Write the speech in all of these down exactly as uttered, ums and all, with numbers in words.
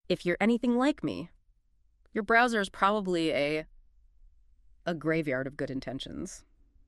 if you're anything like me, your browser is probably a, a graveyard of good intentions.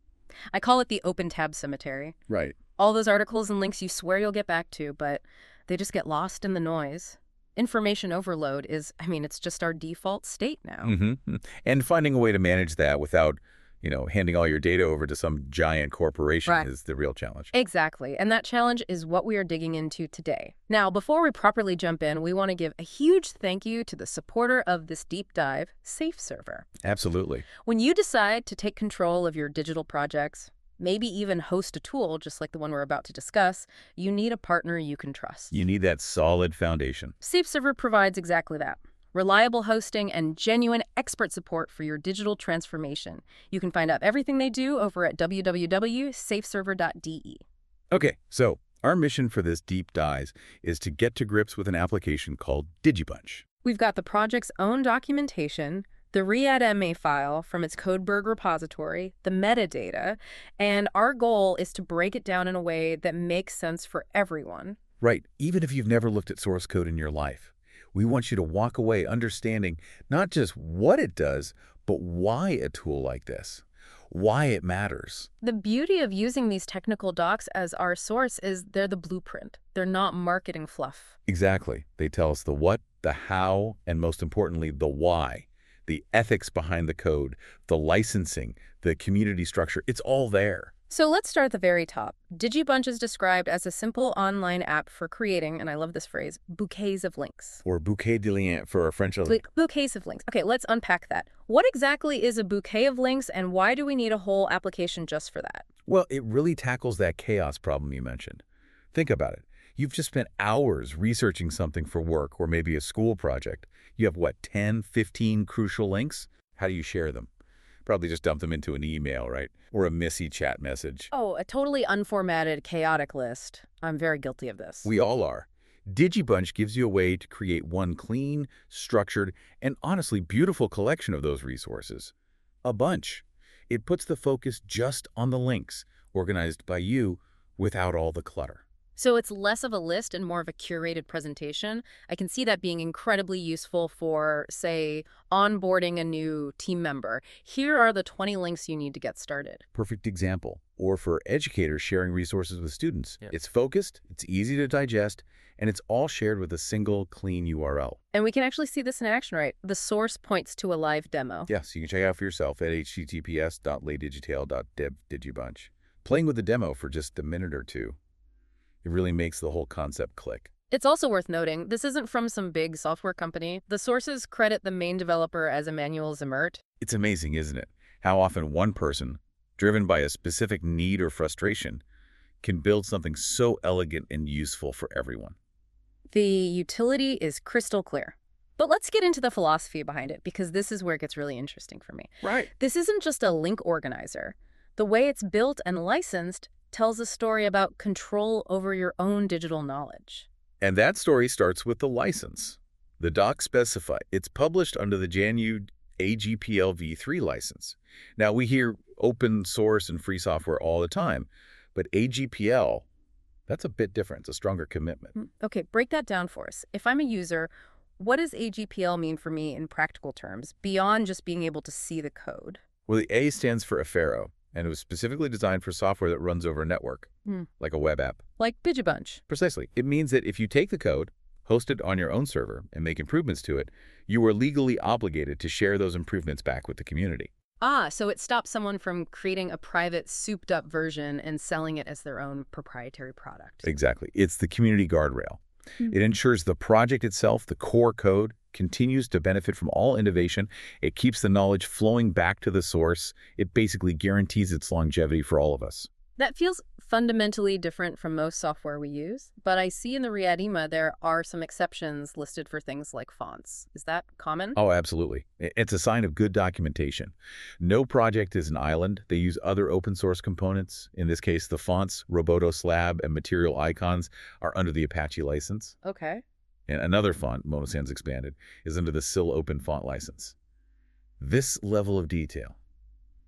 I call it the open tab cemetery. Right. All those articles and links you swear you'll get back to, but they just get lost in the noise. Information overload is, I mean, it's just our default state now. Mm-hmm. And finding a way to manage that without, you know, handing all your data over to some giant corporation Right. is the real challenge. Exactly. And that challenge is what we are digging into today. Now, before we properly jump in, we want to give a huge thank you to the supporter of this deep dive, SafeServer. Absolutely. When you decide to take control of your digital projects, maybe even host a tool just like the one we're about to discuss, you need a partner you can trust. You need that solid foundation. SafeServer provides exactly that. Reliable hosting and genuine expert support for your digital transformation. You can find out everything they do over at w w w dot safe server dot d e. Okay, so our mission for this deep dive is to get to grips with an application called DigiBunch. We've got the project's own documentation, the readme file from its Codeberg repository, the metadata, and our goal is to break it down in a way that makes sense for everyone. Right, even if you've never looked at source code in your life. We want you to walk away understanding not just what it does, but why a tool like this, why it matters. The beauty of using these technical docs as our source is they're the blueprint. They're not marketing fluff. Exactly. They tell us the what, the how, and most importantly, the why. The ethics behind the code, the licensing, the community structure, it's all there. So let's start at the very top. DigiBunch is described as a simple online app for creating, and I love this phrase, bouquets of links. Or bouquet de liens for a French. Bu- bouquets of links. Okay, let's unpack that. What exactly is a bouquet of links, and why do we need a whole application just for that? Well, it really tackles that chaos problem you mentioned. Think about it. You've just spent hours researching something for work or maybe a school project. You have, what, ten, fifteen crucial links? How do you share them? Probably just dump them into an email, right? Or a messy chat message. Oh, a totally unformatted, chaotic list. I'm very guilty of this. We all are. DigiBunch gives you a way to create one clean, structured, and honestly beautiful collection of those resources. A bunch. It puts the focus just on the links, organized by you without all the clutter. So it's less of a list and more of a curated presentation. I can see that being incredibly useful for, say, onboarding a new team member. Here are the twenty links you need to get started. Perfect example. Or for educators sharing resources with students. Yeah. It's focused, it's easy to digest, and it's all shared with a single clean U R L. And we can actually see this in action, right? The source points to a live demo. Yeah, so you can check it out for yourself at h t t p s dot laydigital dot dev digibunch. Playing with the demo for just a minute or two, it really makes the whole concept click. It's also worth noting, this isn't from some big software company. The sources credit the main developer as Emmanuel Zimmert. It's amazing, isn't it? How often one person, driven by a specific need or frustration, can build something so elegant and useful for everyone. The utility is crystal clear. But let's get into the philosophy behind it, because this is where it gets really interesting for me. Right. This isn't just a link organizer. The way it's built and licensed tells a story about control over your own digital knowledge. And that story starts with the license. The docs specify it's published under the J N U A G P L v three license. Now, we hear open source and free software all the time, but A G P L, that's a bit different. It's a stronger commitment. Okay, break that down for us. If I'm a user, what does A G P L mean for me in practical terms, beyond just being able to see the code? Well, the A stands for Affero, and it was specifically designed for software that runs over a network, Hmm. like a web app. Like DigiBunch. Precisely. It means that if you take the code, host it on your own server, and make improvements to it, you are legally obligated to share those improvements back with the community. Ah, so it stops someone from creating a private, souped-up version and selling it as their own proprietary product. Exactly. It's the community guardrail. Hmm. It ensures the project itself, the core code, continues to benefit from all innovation. It keeps the knowledge flowing back to the source. It basically guarantees its longevity for all of us. That feels fundamentally different from most software we use, but I see in the readme there are some exceptions listed for things like fonts. Is that common? Oh, absolutely. It's a sign of good documentation. No project is an island. They use other open source components. In this case, the fonts, Roboto Slab, and Material Icons are under the Apache license. Okay. And another font, Mono Sans Expanded, is under the S I L Open Font license. This level of detail,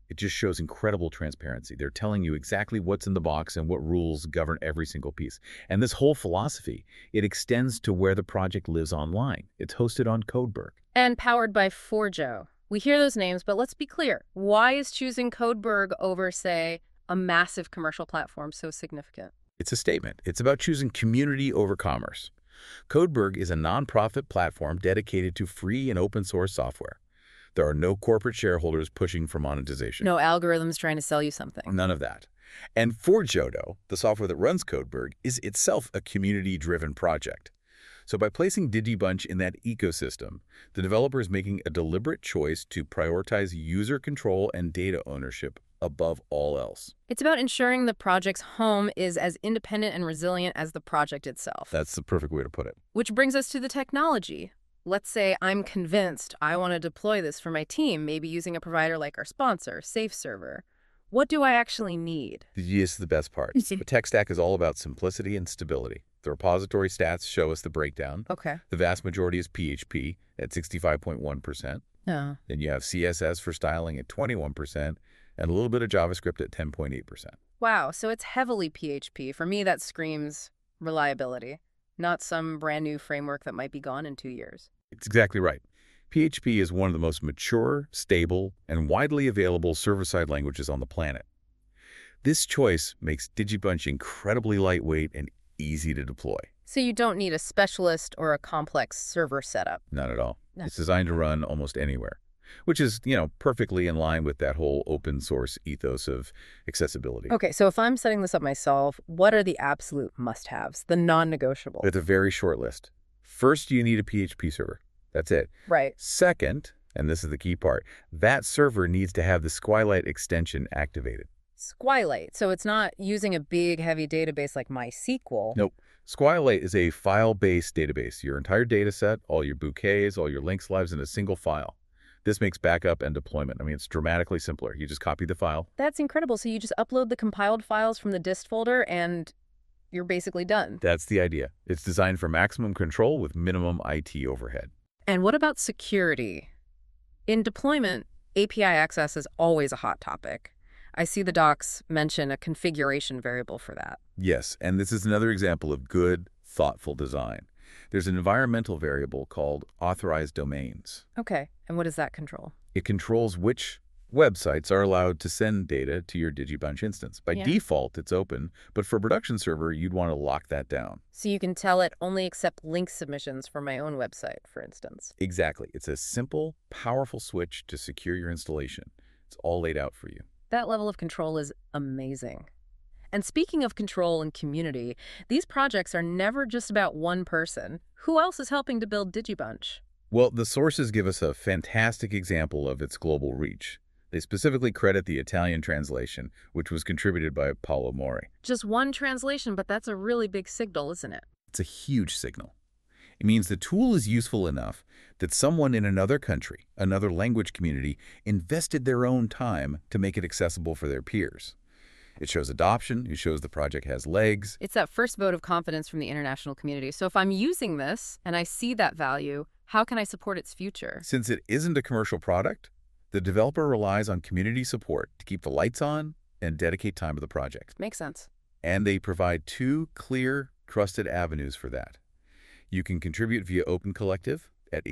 It just shows incredible transparency. They're telling you exactly what's in the box and what rules govern every single piece. And this whole philosophy, it extends to where the project lives online. It's hosted on Codeberg. And powered by Forjo. We hear those names, but let's be clear. Why is choosing Codeberg over, say, a massive commercial platform so significant? It's a statement. It's about choosing community over commerce. Codeberg is a nonprofit platform dedicated to free and open source software. There are no corporate shareholders pushing for monetization. No algorithms trying to sell you something. None of that. And Forjo, the software that runs Codeberg, is itself a community-driven project. So by placing DigiBunch in that ecosystem, the developer is making a deliberate choice to prioritize user control and data ownership above all else. It's about ensuring the project's home is as independent and resilient as the project itself. That's the perfect way to put it. Which brings us to the technology. Let's say I'm convinced I want to deploy this for my team, maybe using a provider like our sponsor, SafeServer. What do I actually need? This is the best part. The tech stack is all about simplicity and stability. The repository stats show us the breakdown. Okay. The vast majority is P H P at sixty-five point one percent. Oh. Then you have C S S for styling at twenty-one percent and a little bit of JavaScript at ten point eight percent. Wow, so it's heavily P H P. For me, that screams reliability, not some brand new framework that might be gone in two years. It's exactly right. P H P is one of the most mature, stable, and widely available server-side languages on the planet. This choice makes DigiBunch incredibly lightweight and easy to deploy. So you don't need a specialist or a complex server setup. Not at all. No. It's designed to run almost anywhere, which is, you know, perfectly in line with that whole open source ethos of accessibility. Okay, so if I'm setting this up myself, what are the absolute must-haves, the non-negotiable? It's a very short list. First, you need a P H P server. That's it. Right. Second, and this is the key part, that server needs to have the SQLite extension activated. SQLite. So it's not using a big, heavy database like MySQL. Nope. SQLite is a file-based database. Your entire data set, all your bouquets, all your links lives in a single file. This makes backup and deployment. I mean, it's dramatically simpler. You just copy the file. That's incredible. So you just upload the compiled files from the dist folder and you're basically done. That's the idea. It's designed for maximum control with minimum I T overhead. And what about security? In deployment, A P I access is always a hot topic. I see the docs mention a configuration variable for that. Yes, and this is another example of good, thoughtful design. There's an environmental variable called authorized domains. Okay, and what does that control? It controls which websites are allowed to send data to your DigiBunch instance. By Yeah. default, it's open, but for a production server, you'd want to lock that down. So you can tell it only accept link submissions for my own website, for instance. Exactly. It's a simple, powerful switch to secure your installation. It's all laid out for you. That level of control is amazing. And speaking of control and community, these projects are never just about one person. Who else is helping to build DigiBunch? Well, the sources give us a fantastic example of its global reach. They specifically credit the Italian translation, which was contributed by Paolo Mori. Just one translation, but that's a really big signal, isn't it? It's a huge signal. It means the tool is useful enough that someone in another country, another language community, invested their own time to make it accessible for their peers. It shows adoption. It shows the project has legs. It's that first vote of confidence from the international community. So if I'm using this and I see that value, how can I support its future? Since it isn't a commercial product, the developer relies on community support to keep the lights on and dedicate time to the project. Makes sense. And they provide two clear, trusted avenues for that. You can contribute via Open Collective at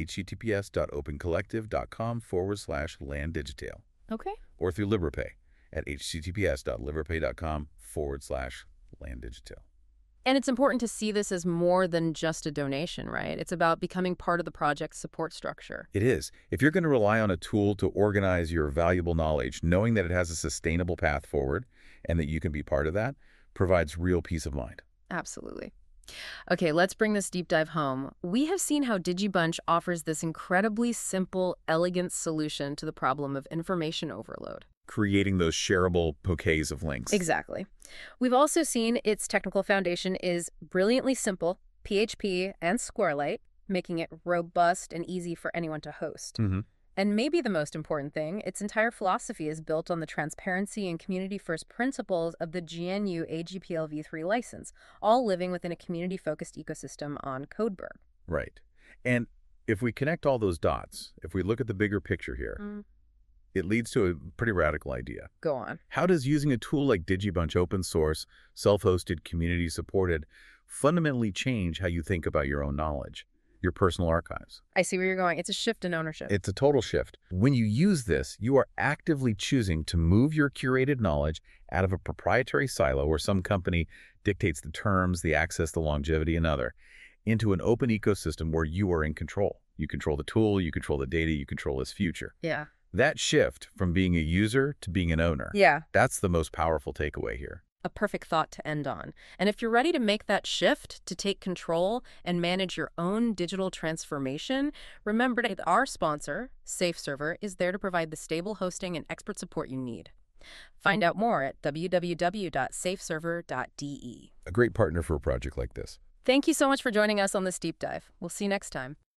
https.opencollective.com forward slash landdigital, Okay. or through Liberapay at https.liberapay.com forward slash landdigital. And it's important to see this as more than just a donation, right? It's about becoming part of the project's support structure. It is. If you're going to rely on a tool to organize your valuable knowledge, knowing that it has a sustainable path forward and that you can be part of that provides real peace of mind. Absolutely. Okay, let's bring this deep dive home. We have seen how DigiBunch offers this incredibly simple, elegant solution to the problem of information overload. Creating those shareable bouquets of links. Exactly. We've also seen its technical foundation is brilliantly simple, P H P and SQLite, making it robust and easy for anyone to host. Mm-hmm. And maybe the most important thing, its entire philosophy is built on the transparency and community-first principles of the G N U A G P L v three license, all living within a community-focused ecosystem on Codeberg. Right. And if we connect all those dots, if we look at the bigger picture here, Mm. It leads to a pretty radical idea. Go on. How does using a tool like DigiBunch open source, self-hosted, community-supported, fundamentally change how you think about your own knowledge, your personal archives? I see where you're going. It's a shift in ownership. It's a total shift. When you use this, you are actively choosing to move your curated knowledge out of a proprietary silo where some company dictates the terms, the access, the longevity, and other, into an open ecosystem where you are in control. You control the tool, you control the data, you control its future. Yeah. That shift from being a user to being an owner, Yeah. that's the most powerful takeaway here. A perfect thought to end on. And if you're ready to make that shift, to take control and manage your own digital transformation, remember that our sponsor, SafeServer, is there to provide the stable hosting and expert support you need. Find out more at w w w dot safe server dot d e. A great partner for a project like this. Thank you so much for joining us on this deep dive. We'll see you next time.